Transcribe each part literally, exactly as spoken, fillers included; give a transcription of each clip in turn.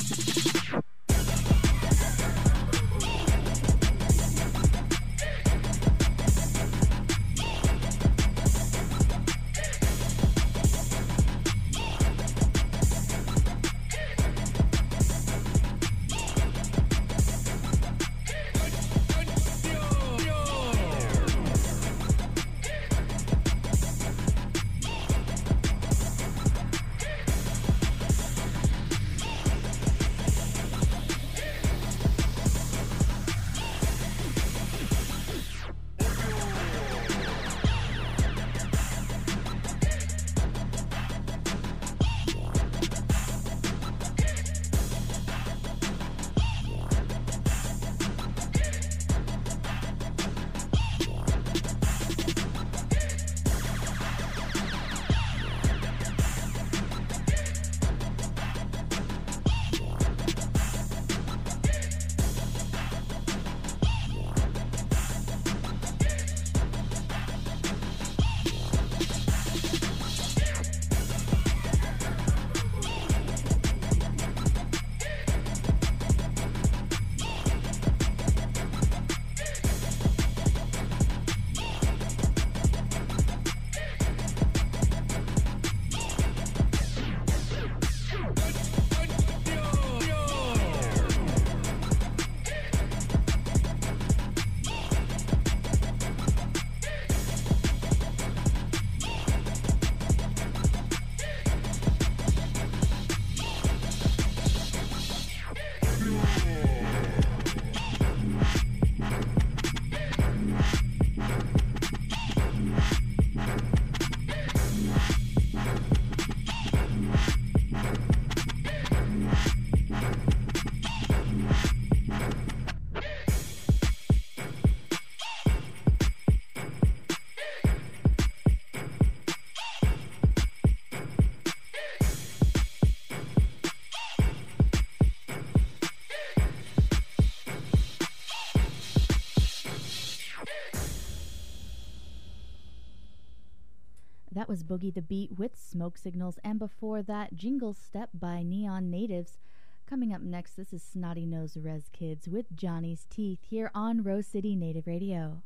That was Boogie the Beat with Smoke Signals, and before that, Jingle Step by Neon Natives. Coming up next, this is Snotty Nose Rez Kids with Johnny's Teeth here on Rose City Native Radio.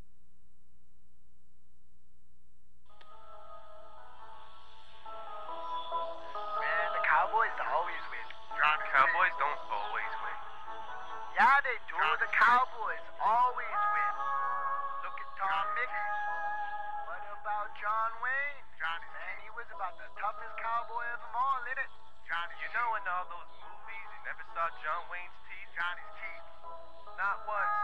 Man, the Cowboys always win. The Cowboys don't always win. Yeah, they do. The Cowboys always win. Look at Tom Mix. What about John Wayne? Johnny, man, he was about the toughest cowboy of them all, innit? Johnny, You know in all those movies you never saw John Wayne's teeth? Johnny's teeth. Not once.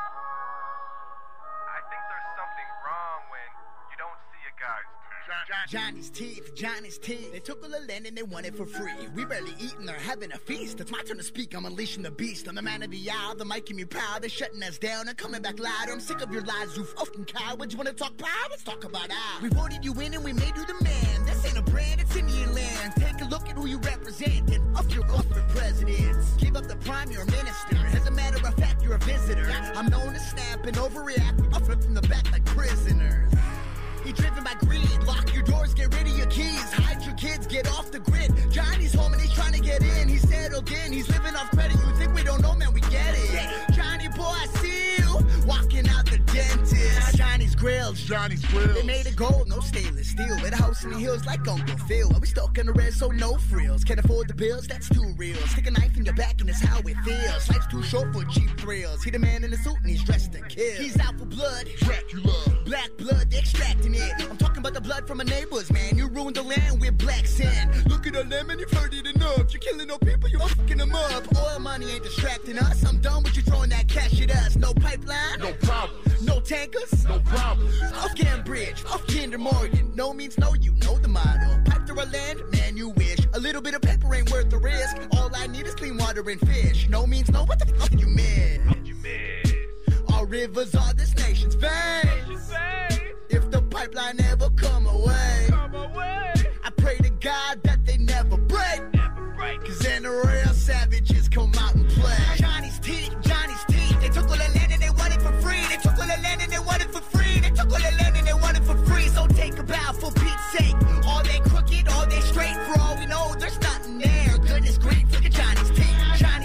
I think there's something wrong when you don't see a guy's teeth. Johnny's teeth, Johnny's teeth. They took all the land and they want it for free. We barely eating, they're having a feast. It's my turn to speak, I'm unleashing the beast. I'm the man of the hour, the mic keep me proud. They're shutting us down and coming back louder. I'm sick of your lies, you fucking cowards. You wanna talk power? Let's talk about ours. We voted you in and we made you the man. This ain't a brand, it's Indian land. Take a look at who you represent and off your off for presidents. Give up the prime, you're a minister. As a matter of fact, you're a visitor. I'm known to snap and overreact. We off from the back like prisoners. He driven by greed. Lock your doors, get rid of your keys. Hide your kids, get off the grid. Johnny's home and he's trying to get in. He's settled in, he's living off credit. You think we don't know, man, we get it. Yeah. Johnny boy, I see you walking out the dentist. Johnny's grills, Johnny's grills. They made of gold, no stainless steel. With a house in the hills like Uncle Phil. We stuck in the red, so no frills. Can't afford the bills, that's too real. Stick a knife in your back and it's how it feels. Life's too short for cheap thrills. He the man in the suit and he's dressed to kill. He's out for blood, Dracula. black blood, they extracting it. I'm talking about the blood from my neighbors, man. You ruined the land with black sand. Look at the lemon, you've heard it enough. You're killing no people, you're fucking them up. Oil money ain't distracting us. I'm done with you throwing that cash at us. No pipeline, No problem. no tankers, No problem. off Cambridge, off Kinder Morgan. No means no, you know the motto. Pipe through our land, man, you wish. A little bit of paper ain't worth the risk. All I need is clean water and fish. No means no, what the fuck did you miss? What you miss? Our rivers are this nation's veins. If the pipeline ever come away, Come away. I pray to God that they never break. Never break. Cause then the real savages come out and play. Johnny's teeth, Johnny's teeth. They took all the land and they want it for free. They took all the land and they want it for free. They took all the land and they want it for free. So take a bow for Pete's sake. All they crooked, all they straight. For all we know, there's nothing there. Goodness grief, look at Johnny's teeth. Johnny's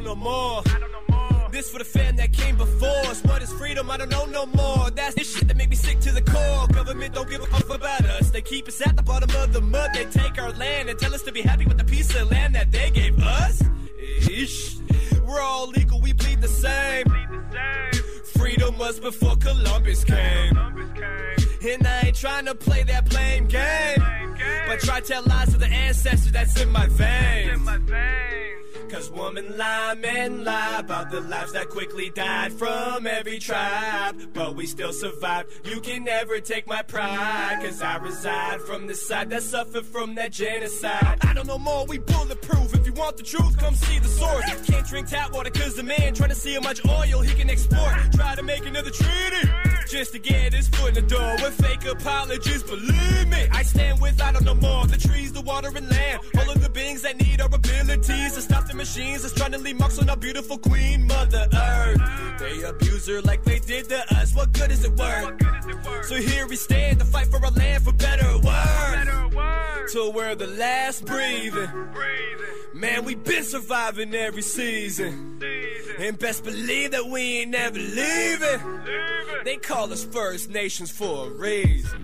know more. This for the fam that came before us. What is freedom? I don't know no more. That's the shit that make me sick to the core. Government don't give a fuck about us. They keep us at the bottom of the mud. They take our land and tell us to be happy with the piece of land that they gave us. Ish. We're all equal, we bleed the same. Freedom was before Columbus came. And I ain't trying to play that blame game, but try to tell lies to the ancestors that's in my veins. Cause woman lie, men lie about the lives that quickly died from every tribe, but we still survived. You can never take my pride, cause I reside from the side that suffered from that genocide. I don't know more, we bulletproof. If you want the truth, come see the source. Can't drink tap water cause the man trying to see how much oil he can export. Try to make another treaty just to get his foot in the door with fake apologies. Believe me, I stand with I don't know more. The trees, the water and land, all of the beings that need our abilities to stop the machines that's trying to leave marks on our beautiful queen, Mother Earth. They abuse her like they did to us. What good is it worth? So here we stand to fight for our land for better words. Till we're the last breathing. Man, we been surviving every season. And best believe that we ain't never leaving. They call us First Nations for a reason.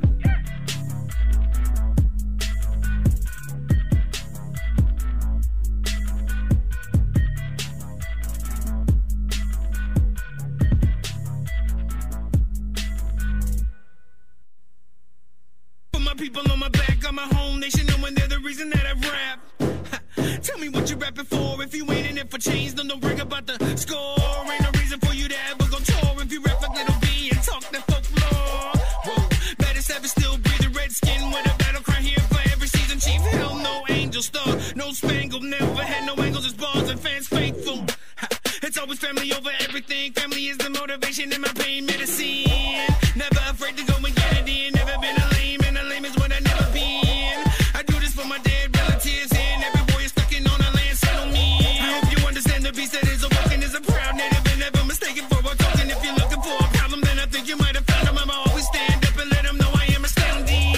People on my back, got my home nation knowing they're the reason that I rap. Tell me what you rapping for. If you ain't in it for change, then don't bring about the score. Ain't no reason for you to ever go tour if you rap like Little B and talk that folklore. Whoa, better savage, still breathing redskin with a battle cry here for every season. Chief, hell no angel star, no spangled, never had no angles, just bars and fans faithful. It's always family over everything. Family is the motivation in my pain medicine. Never afraid to go and get it in. Never been a lame, and a lame is what I never been. I do this for my dead relatives and every boy is stuck in on a land settle me. I hope you understand the beast that is awoken is a proud native and never mistaken for a token. If you're looking for a problem, then I think you might have found him. I'ma always stand up and let him know I am astounding.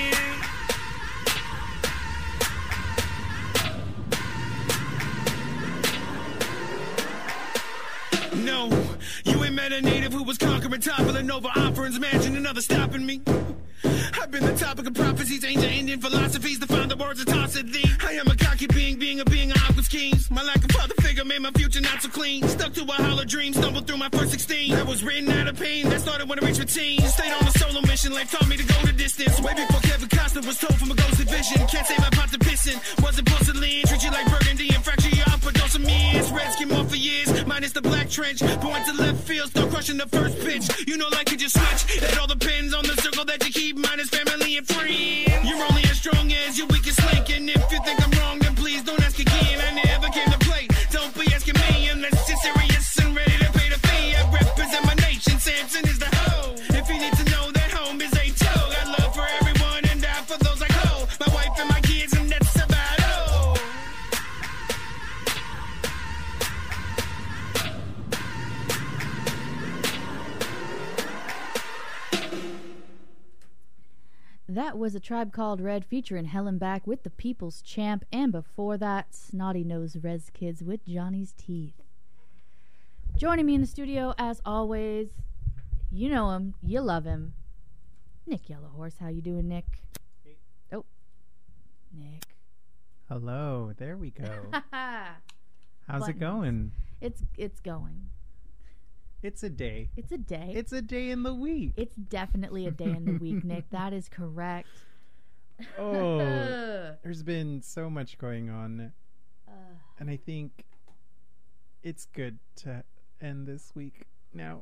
No, you ain't met a native who was conquering, toppling over offerings. Imagine another stopping me. I've been the topic of prophecies, ancient Indian philosophies, to find the words of toss at thee. I am a cocky being, being a being of awkward schemes. My lack of father figure made my future not so clean. Stuck to a hollow dream, stumbled through my first sixteen. That was written out of pain, that started when I reached fifteen. Stayed on a solo mission, life taught me to go the distance. Way before Kevin Costner was told from a ghostly vision. Can't say my pot to pissing, wasn't porcelain. Treat you like burgundy and fracture you off, but those are means. Red skin more for years, minus the black trench. Point to left field, start crushing the first pitch. You know life could just switch, it all depends on the circle that you keep, minus family and friends. You're only as strong as your weakest link, and if you think I'm wrong, then please don't ask again. I never came to play, don't be asking me unless you're serious and ready to pay the fee. I represent my nation, Samson is the hoe. If you need to know that home is a toe, got love for everyone and die for those I call my wife and my kids, and that's about all. That was A Tribe Called Red featuring Helen Back with The People's Champ, and before that, Snotty Nose Rez Kids with Johnny's Teeth. Joining me in the studio, as always, you know him, you love him, Nick Yellowhorse. How you doing, Nick? Hey. Oh, Nick. Hello, there we go. How's Buttons. it going? It's it's going. It's a day. It's a day. It's a day in the week. It's definitely a day in the week, Nick. That is correct. Oh, there's been so much going on. Uh, And I think it's good to end this week now.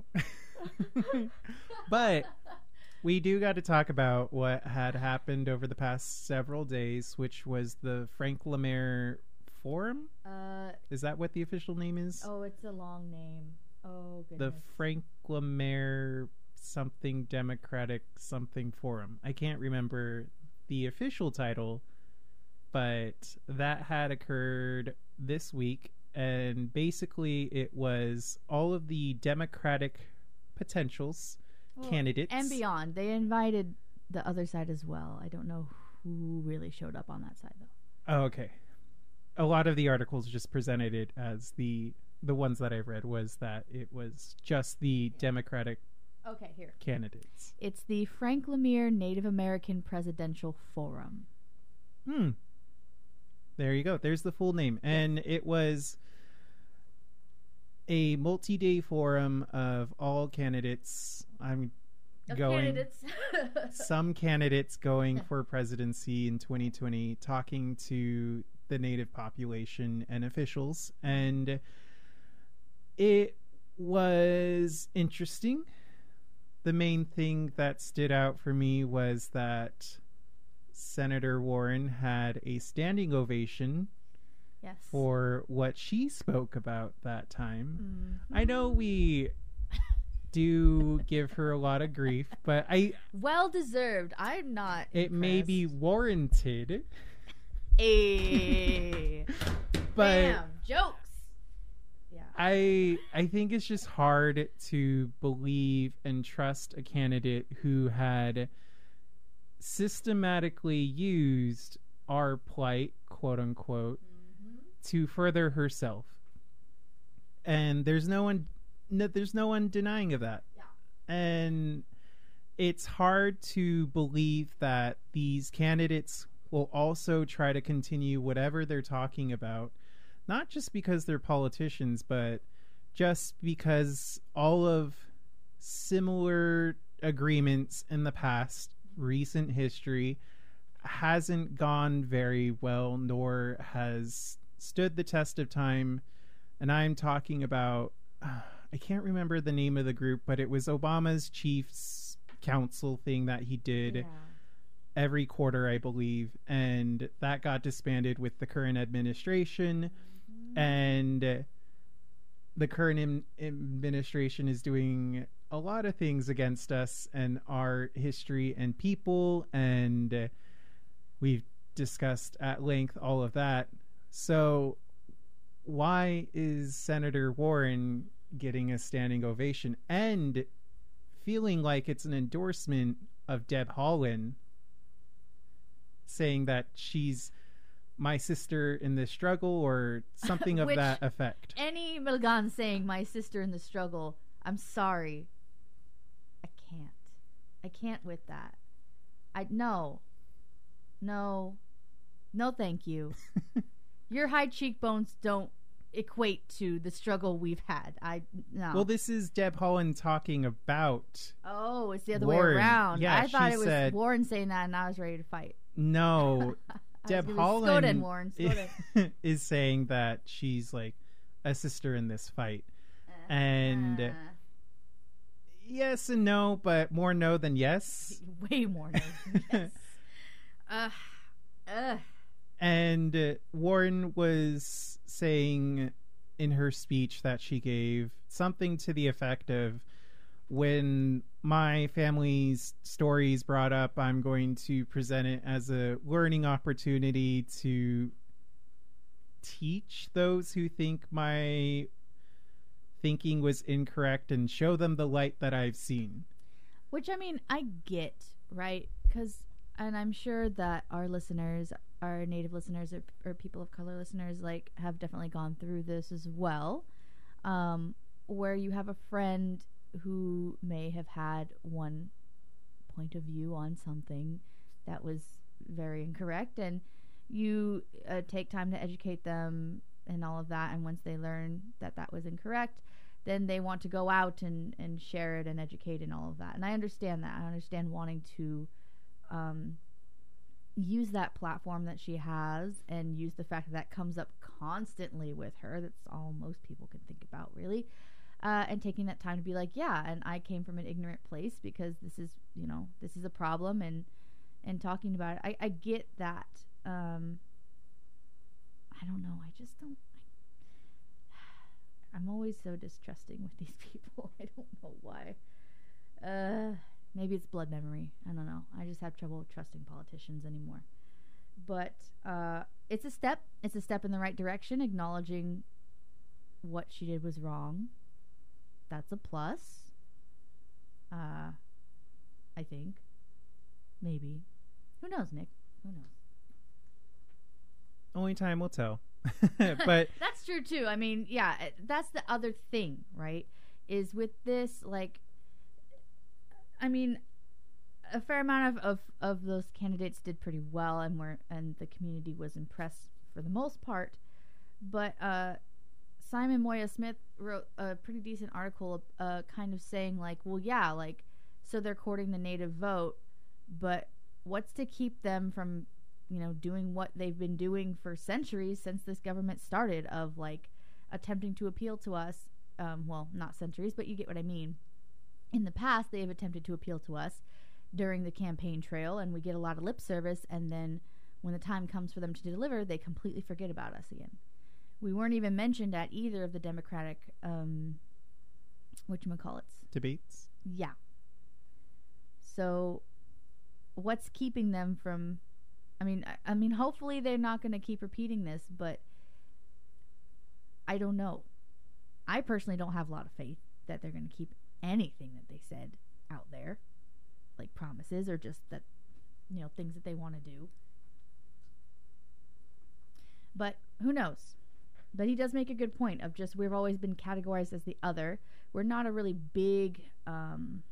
But we do got to talk about what had happened over the past several days, which was the Frank Lemaire Forum. uh, Is that what the official name is? oh, it's a long name. Oh, The goodness. Frank Lemaire something Democratic something Forum. I can't remember the official title, but that had occurred this week, and basically it was all of the Democratic potentials, Well, candidates. and beyond. They invited the other side as well. I don't know who really showed up on that side, though. Oh, okay. A lot of the articles just presented it as the the ones that I've read was that it was just the Democratic Okay, here. candidates. It's the Frank Lemire Native American Presidential Forum. Hmm. There you go. There's the full name. And it was a multi-day forum of all candidates. I'm Of going candidates. some candidates going for presidency in twenty twenty, talking to the Native population and officials. And it was interesting. The main thing that stood out for me was that Senator Warren had a standing ovation Yes. for what she spoke about that time. Mhm. I know we do give her a lot of grief, but I Well deserved. I'm not. it may be impressed. warranted. Ayy. But Damn, jokes. Yeah. I I think it's just hard to believe and trust a candidate who had systematically used our plight, quote unquote, Mm-hmm. to further herself. And there's no one no, there's no one denying of that. Yeah. And it's hard to believe that these candidates will also try to continue whatever they're talking about, not just because they're politicians, but just because all of similar agreements in the past, recent history, hasn't gone very well, nor has stood the test of time. And I'm talking about, uh, I can't remember the name of the group, but it was Obama's Chiefs Council thing that he did Yeah. every quarter, I believe, and that got disbanded with the current administration. Mm-hmm. And the current im- administration is doing a lot of things against us and our history and people, and uh, we've discussed at length all of that. So why is Senator Warren getting a standing ovation and feeling like it's an endorsement of Deb Haaland, saying that she's my sister in the struggle or something of Which- that effect? Any Milgan saying my sister in the struggle, I'm sorry. I can't. I can't with that. I no. No. No thank you. Your high cheekbones don't equate to the struggle we've had. I no. Well, this is Deb Haaland talking about. Oh, it's the other Warren. way around. Yeah, I thought she it was said- Warren saying that and I was ready to fight. No, I Deb was gonna be, Skoden, Haaland Warren, is, Skoden. is saying that she's like a sister in this fight. And Uh, yes and no, but more no than yes. way more no than yes. uh, uh. And uh, Warren was saying in her speech that she gave something to the effect of, when my family's story is brought up, I'm going to present it as a learning opportunity to teach those who think my thinking was incorrect and show them the light that I've seen. Which, I mean, I get, right? Because, and I'm sure that our listeners, our native listeners or, or people of color listeners, like, have definitely gone through this as well. Um, where you have a friend who may have had one point of view on something that was very incorrect, and you uh, take time to educate them and all of that, and once they learn that that was incorrect, then they want to go out and, and share it and educate and all of that. And I understand that. I understand wanting to um, use that platform that she has and use the fact that that comes up constantly with her. That's all most people can think about, really. Uh, and taking that time to be like, yeah, and I came from an ignorant place because this is, you know, this is a problem, and and talking about it. I, I get that. Um, I don't know. I just don't. I, I'm always so distrusting with these people. I don't know why. Uh, maybe it's blood memory. I don't know. I just have trouble trusting politicians anymore. But uh, it's a step. It's a step in the right direction, acknowledging what she did was wrong. That's a plus. Uh, I think. Maybe. Who knows, Nick? Who knows? Only time will tell. But that's true too. I mean, yeah, that's the other thing, right? Is with this, like, I mean, a fair amount of, of, of those candidates did pretty well, and were and the community was impressed for the most part. But uh, Simon Moya Smith wrote a pretty decent article, uh, kind of saying like, well, yeah, like, so they're courting the native vote, but what's to keep them from, you know, doing what they've been doing for centuries since this government started, of like attempting to appeal to us. Um, well, not centuries, but you get what I mean. In the past, they have attempted to appeal to us during the campaign trail, and we get a lot of lip service, and then when the time comes for them to deliver, they completely forget about us again. We weren't even mentioned at either of the Democratic, um, whatchamacallits? Debates? Yeah. So, what's keeping them from, I mean, I, I mean, hopefully they're not going to keep repeating this, but I don't know. I personally don't have a lot of faith that they're going to keep anything that they said out there, like promises or just that, you know, things that they want to do. But who knows? But he does make a good point of just, we've always been categorized as the other. We're not a really big um,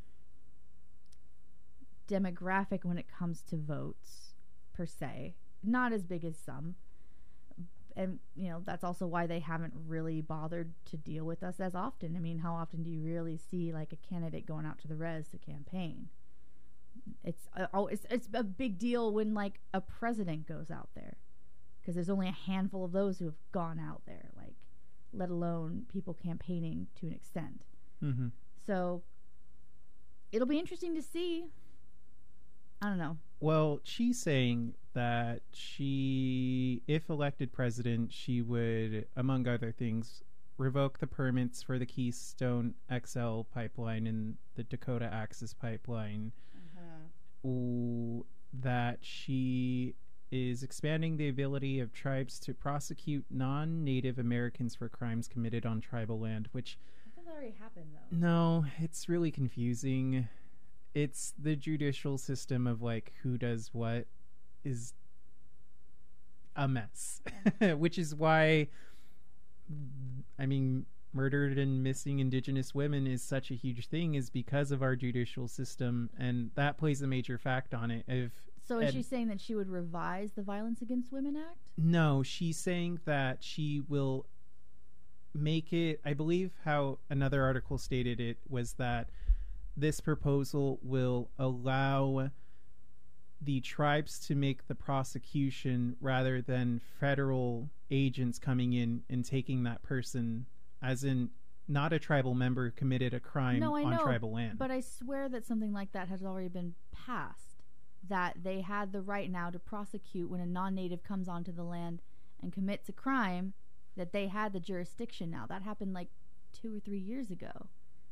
demographic when it comes to votes, per se. Not as big as some. And, you know, that's also why they haven't really bothered to deal with us as often. I mean, how often do you really see, like, a candidate going out to the res to campaign? It's, uh, oh, it's, it's a big deal when, like, a president goes out there. Because there's only a handful of those who have gone out there, like, let alone people campaigning to an extent. Mm-hmm. So, it'll be interesting to see. I don't know. Well, she's saying that she, if elected president, she would, among other things, revoke the permits for the Keystone X L pipeline and the Dakota Access pipeline. Uh-huh. Ooh, that she is expanding the ability of tribes to prosecute non-Native Americans for crimes committed on tribal land, which... I thought that already happened, though. No, it's really confusing. It's the judicial system of, like, who does what is a mess. Yeah. Which is why, I mean, murdered and missing Indigenous women is such a huge thing, is because of our judicial system, and that plays a major fact on it. If So is she saying that she would revise the Violence Against Women Act? No, she's saying that she will make it, I believe how another article stated it was that this proposal will allow the tribes to make the prosecution rather than federal agents coming in and taking that person, as in not a tribal member committed a crime no, I on know, tribal land. But I swear that something like that has already been passed, that they had the right now to prosecute when a non-native comes onto the land and commits a crime, that they had the jurisdiction now. That happened like two or three years ago.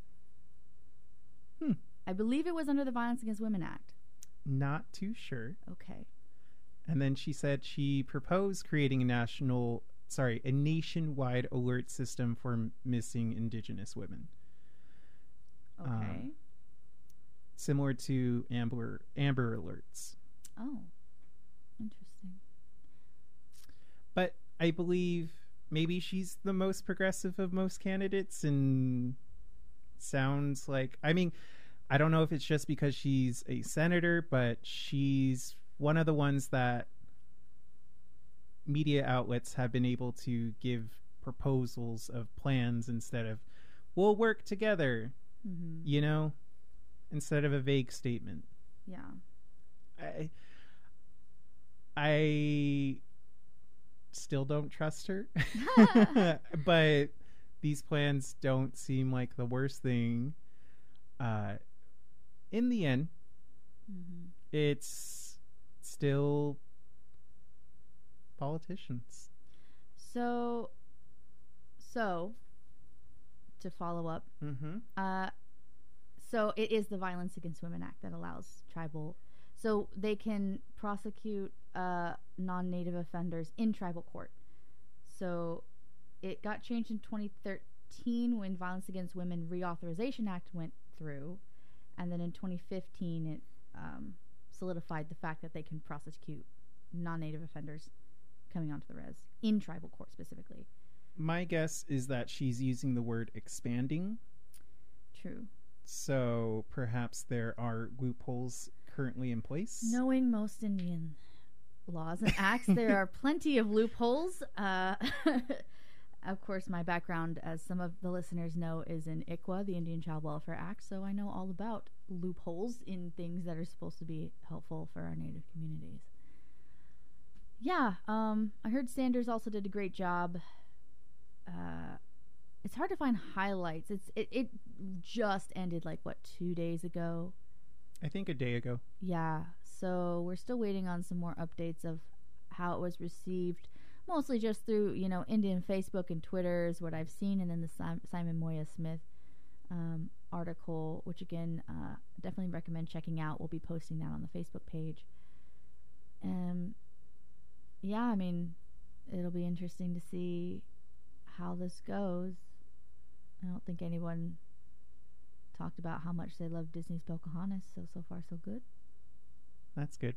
Hmm. I believe it was under the Violence Against Women Act. Not too sure. Okay. And then she said she proposed creating a national, sorry, a nationwide alert system for m- missing Indigenous women. Okay. Um, similar to Amber Amber Alerts. Oh, interesting. But I believe maybe she's the most progressive of most candidates, and sounds like, I mean, I don't know if it's just because she's a senator, but she's one of the ones that media outlets have been able to give proposals of plans instead of, we'll work together, mm-hmm. you know, instead of a vague statement. Yeah. I, I still don't trust her, but these plans don't seem like the worst thing. Uh, in the end, mm-hmm. it's still politicians. So, so to follow up, mm-hmm. uh, so it is the Violence Against Women Act that allows tribal, so they can prosecute uh, non-native offenders in tribal court. So it got changed in twenty thirteen when Violence Against Women Reauthorization Act went through, and then in twenty fifteen it um, solidified the fact that they can prosecute non-native offenders coming onto the res in tribal court specifically. My guess is that she's using the word expanding. True. So perhaps there are loopholes currently in place. Knowing most Indian laws and acts, there are plenty of loopholes. Uh, of course, my background, as some of the listeners know, is in I C W A, the Indian Child Welfare Act, so I know all about loopholes in things that are supposed to be helpful for our Native communities. Yeah, um, I heard Sanders also did a great job. Uh, it's hard to find highlights. It's it, it just ended like, what, two days ago? I think a day ago. Yeah, so we're still waiting on some more updates of how it was received, mostly just through, you know, Indian Facebook and Twitter is what I've seen, and then the Sim- Simon Moya Smith um, article, which again, uh, definitely recommend checking out. We'll be posting that on the Facebook page. Um, yeah, I mean, it'll be interesting to see how this goes. I don't think anyone talked about how much they love Disney's Pocahontas, so so far so good. That's good.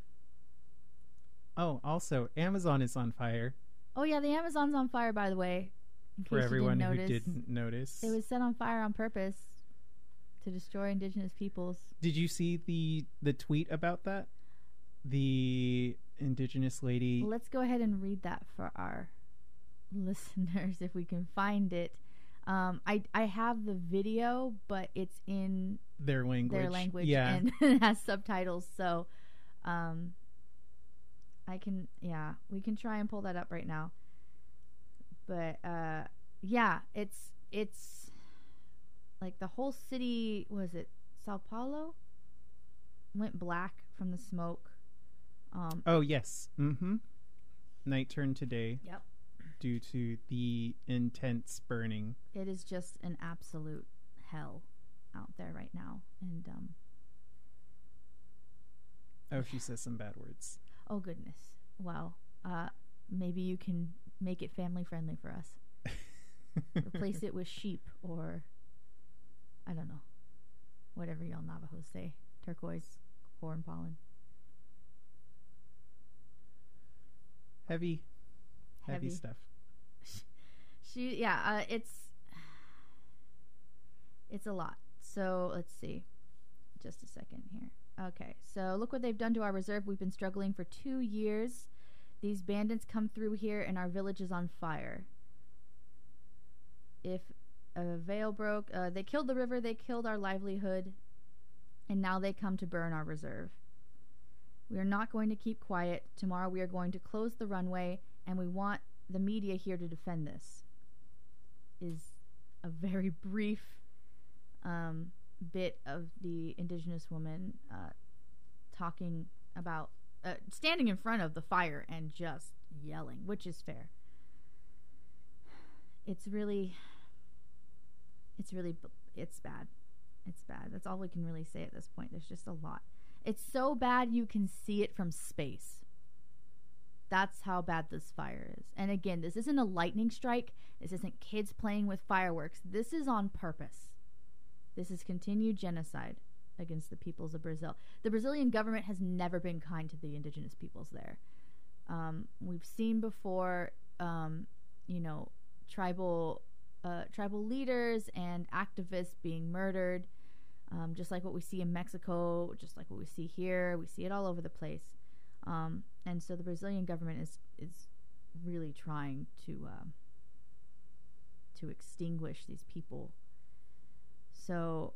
Oh, also, Amazon is on fire. Oh yeah, the Amazon's on fire, by the way. In For case everyone you didn't who notice. didn't notice. It was set on fire on purpose to destroy indigenous peoples. Did you see the the tweet about that? The indigenous lady. Let's go ahead and read that for our listeners if we can find it. Um, I I have the video, but it's in Their language. their language, Yeah. and it has subtitles. So, um, I can yeah, we can try and pull that up right now. But uh, yeah, it's it's like the whole city. Was it Sao Paulo? Went black from the smoke. Um, Oh, yes. Mm-hmm. Night turned to day. Yep. Due to the intense burning. It is just an absolute hell out there right now. And, um... Oh, she says some bad words. Oh, goodness. Well, uh, maybe you can make it family-friendly for us. Replace it with sheep or... I don't know. Whatever y'all Navajos say. Turquoise, corn pollen. Heavy. Heavy, Heavy. stuff. She, yeah, uh, it's it's a lot. So let's see, just a second here. Okay, so look what they've done to our reserve. We've been struggling for two years. These bandits come through here, and our village is on fire. If a veil broke, uh, they killed the river. They killed our livelihood, and now they come to burn our reserve. We are not going to keep quiet. Tomorrow we are going to close the runway, and we want the media here to defend this. Is a very brief um, bit of the indigenous woman uh, talking about uh, standing in front of the fire and just yelling, which is fair. It's really, it's really, it's bad. It's bad. That's all we can really say at this point. There's just a lot. It's so bad you can see it from space. That's how bad this fire is. And again, this isn't a lightning strike. This isn't kids playing with fireworks. This is on purpose. This is continued genocide against the peoples of Brazil. The Brazilian government has never been kind to the indigenous peoples there. Um, we've seen before, um, you know, tribal uh, tribal leaders and activists being murdered, um, just like what we see in Mexico, just like what we see here. We see it all over the place. Um, and so the Brazilian government is is really trying to um, to extinguish these people. So,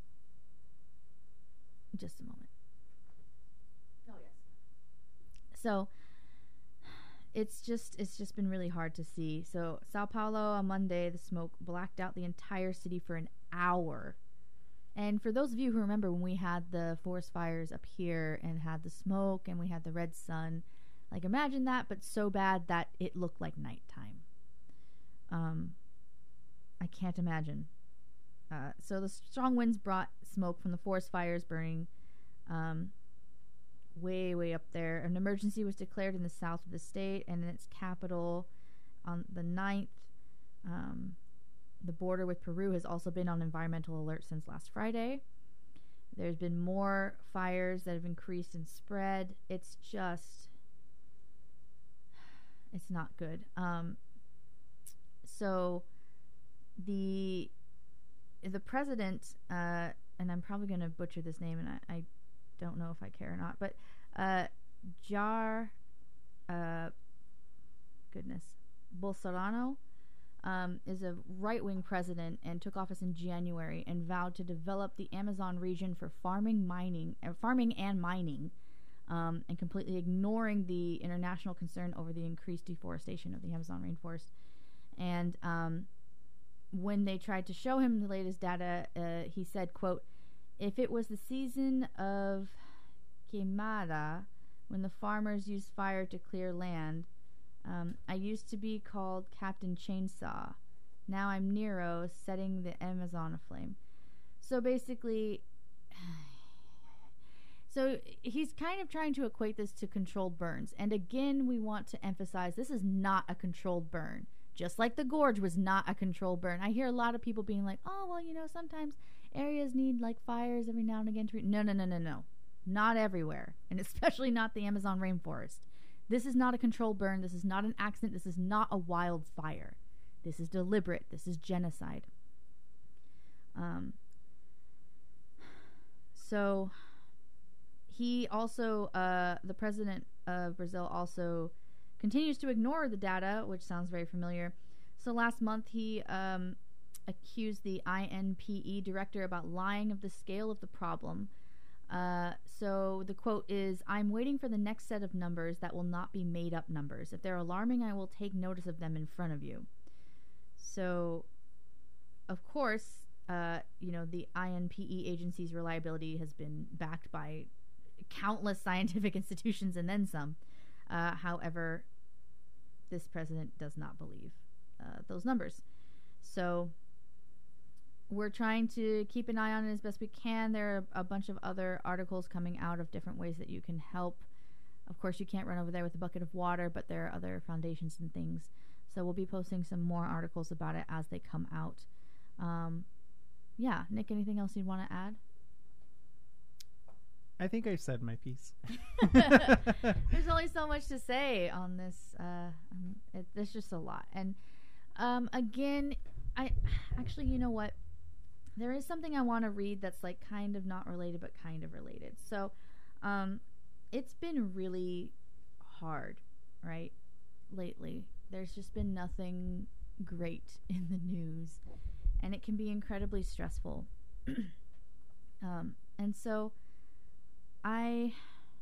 just a moment. Oh yes. So it's just it's just been really hard to see. So Sao Paulo on Monday, the smoke blacked out the entire city for an hour. And for those of you who remember when we had the forest fires up here and had the smoke and we had the red sun, like imagine that, but so bad that it looked like nighttime. Um, I can't imagine. Uh, so the strong winds brought smoke from the forest fires burning um, way, way up there. An emergency was declared in the south of the state and in its capital on the ninth. Um, The border with Peru has also been on environmental alert since last Friday. There's been more fires that have increased and spread. It's just... it's not good. Um, so the the president, uh, and I'm probably going to butcher this name, and I, I don't know if I care or not, but uh, Jar, uh, goodness, Bolsonaro um, is a right-wing president and took office in January and vowed to develop the Amazon region for farming, mining, uh, farming and mining, um, and completely ignoring the international concern over the increased deforestation of the Amazon rainforest. And um, when they tried to show him the latest data, uh, he said, quote, "If it was the season of Queimada, when the farmers used fire to clear land, um, I used to be called Captain Chainsaw. Now I'm Nero, setting the Amazon aflame." So basically, so he's kind of trying to equate this to controlled burns. And again, we want to emphasize this is not a controlled burn. Just like the gorge was not a controlled burn. I hear a lot of people being like, oh, well, you know, sometimes areas need like fires every now and again to... Re-. No, no, no, no, no. Not everywhere. And especially not the Amazon rainforest. This is not a controlled burn. This is not an accident. This is not a wildfire. This is deliberate. This is genocide. Um. So he also, uh, the president of Brazil also continues to ignore the data, which sounds very familiar. So last month he um, accused the I N P E director about lying of the scale of the problem. Uh, so the quote is, "I'm waiting for the next set of numbers that will not be made up numbers. If they're alarming, I will take notice of them in front of you." So, of course, uh, you know, the I N P E agency's reliability has been backed by countless scientific institutions and then some. Uh, however, this president does not believe uh, those numbers. So we're trying to keep an eye on it as best we can. There are a bunch of other articles coming out of different ways that you can help. Of course, you can't run over there with a bucket of water, but there are other foundations and things. So we'll be posting some more articles about it as they come out. Um, yeah, Nick, anything else you'd want to add? I think I said my piece. There's only so much to say on this. Uh, um, it, there's just a lot. And um, again, I actually, you know what? There is something I want to read that's like kind of not related, but kind of related. So um, it's been really hard, right? Lately, there's just been nothing great in the news, and it can be incredibly stressful. um, and so I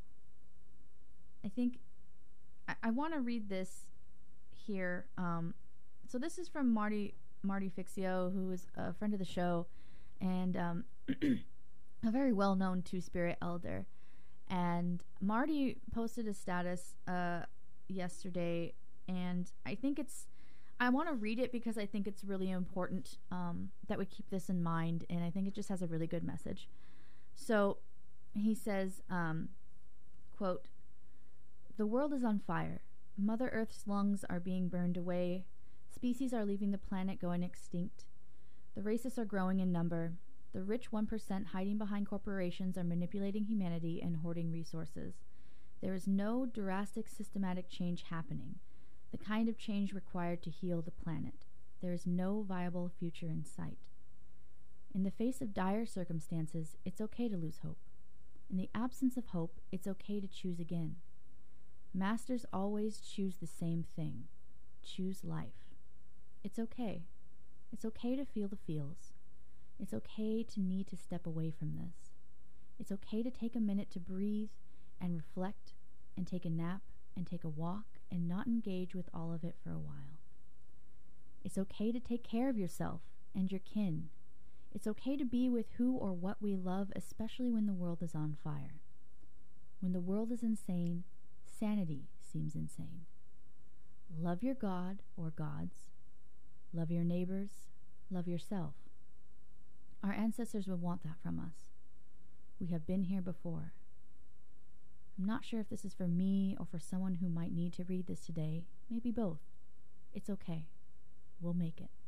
I think I, I want to read this here. Um, so this is from Marty Marty Fixio, who is a friend of the show and um, a very well-known Two-Spirit elder. And Marty posted a status uh, yesterday, and I think it's I want to read it because I think it's really important um, that we keep this in mind, and I think it just has a really good message. So he says, um, quote, "The world is on fire. Mother Earth's lungs are being burned away. Species are leaving the planet going extinct. The racists are growing in number. The rich one percent hiding behind corporations are manipulating humanity and hoarding resources. There is no drastic systematic change happening, the kind of change required to heal the planet. There is no viable future in sight. In the face of dire circumstances, it's okay to lose hope. In the absence of hope, it's okay to choose again. Masters always choose the same thing. Choose life. It's okay. It's okay to feel the feels. It's okay to need to step away from this. It's okay to take a minute to breathe and reflect and take a nap and take a walk and not engage with all of it for a while. It's okay to take care of yourself and your kin. It's okay to be with who or what we love, especially when the world is on fire. When the world is insane, sanity seems insane. Love your God or gods. Love your neighbors. Love yourself. Our ancestors would want that from us. We have been here before. I'm not sure if this is for me or for someone who might need to read this today. Maybe both. It's okay. We'll make it."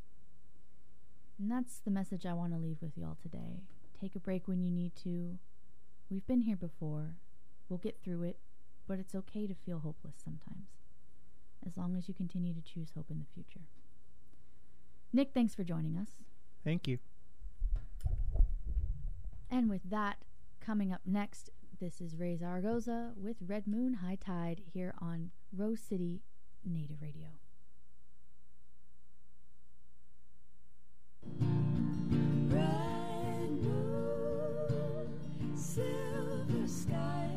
And that's the message I want to leave with y'all today. Take a break when you need to. We've been here before. We'll get through it, but it's okay to feel hopeless sometimes. as long as you continue to choose hope in the future. Nick, thanks for joining us. Thank you. And with that, coming up next, this is Ray Zaragoza with Red Moon High Tide here on Rose City Native Radio. Red moon, silver sky.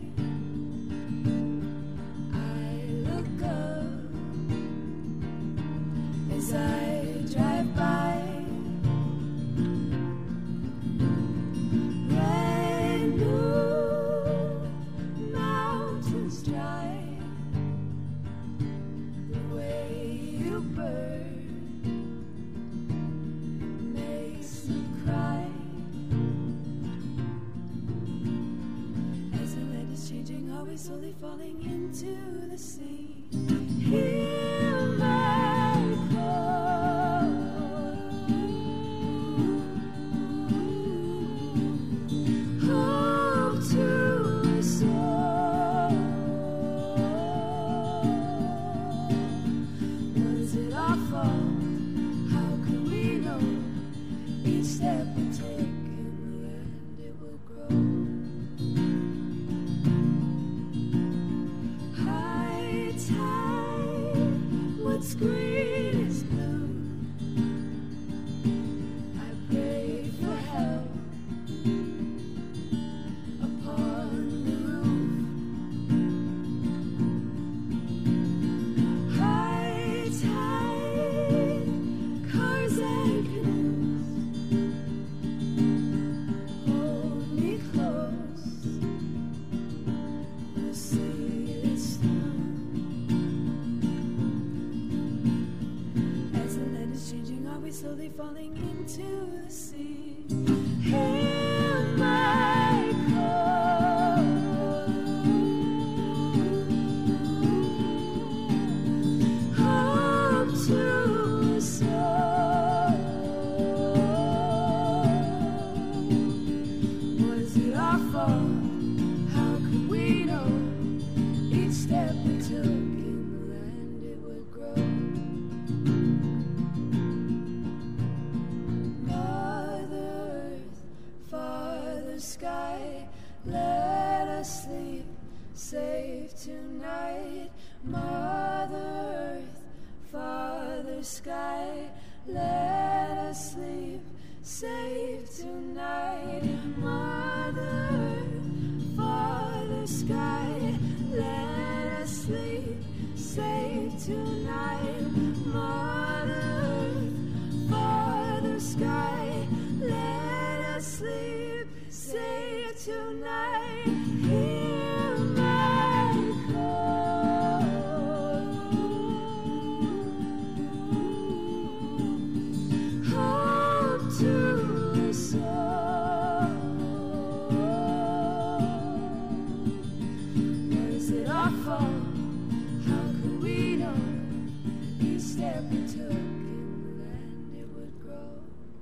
I look up as I drive by. Red moon, mountains dry. The way you burn makes me cry. As the land is changing, are we slowly falling into the sea? Hear my call. Hope to us all. Was it our fault? How could we know? Each step we take in the end it will grow. High tide, what's green is blue. I pray for help upon the roof. High tide, cars and canoes. Hold me close, we'll see this through. As the land is changing, are we slowly falling into the sea? Hear my call. Hope to us all. Was it our fault? How could we know? Each step we took in the land it would grow. Mother Earth, Father Sky, let us sleep safe tonight. Mother Earth, Father Sky, let us sleep safe tonight. Mother Earth, Father Sky, let us sleep safe tonight. Mother Earth, Father Sky, let us sleep safe tonight. Hear my call. Hope to us all. Was it our fault? How could we know? Each step we took in the land it would grow.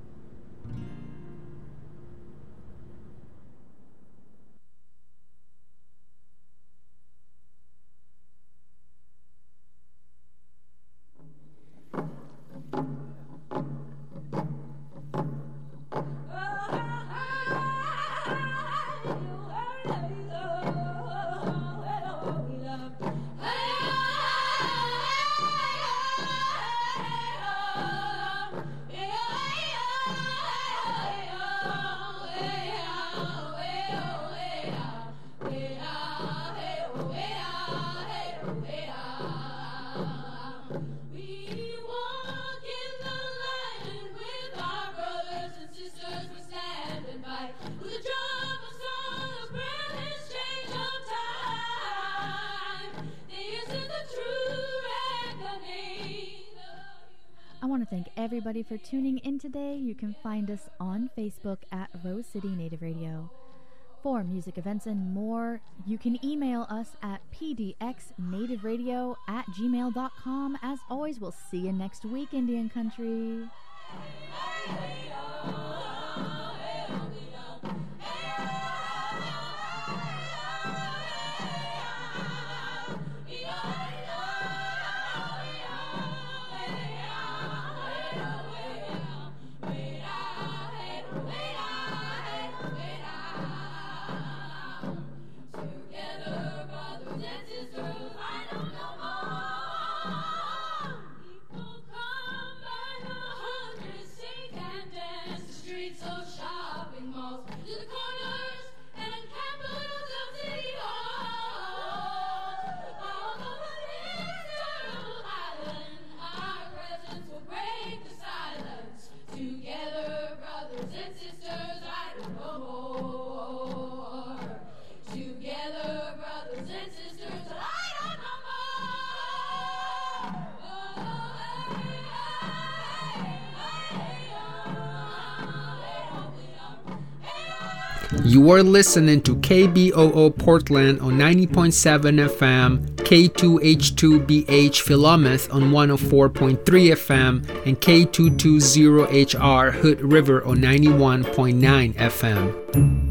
I want to thank everybody for tuning in today. You can find us on Facebook at Rose City Native Radio. For music events and more, you can email us at p d x native radio at gmail dot com. As always, we'll see you next week, Indian Country. You are listening to K B O O Portland on ninety point seven F M, K two H two B H Philomath on one oh four point three F M, and K two twenty H R Hood River on ninety-one point nine F M.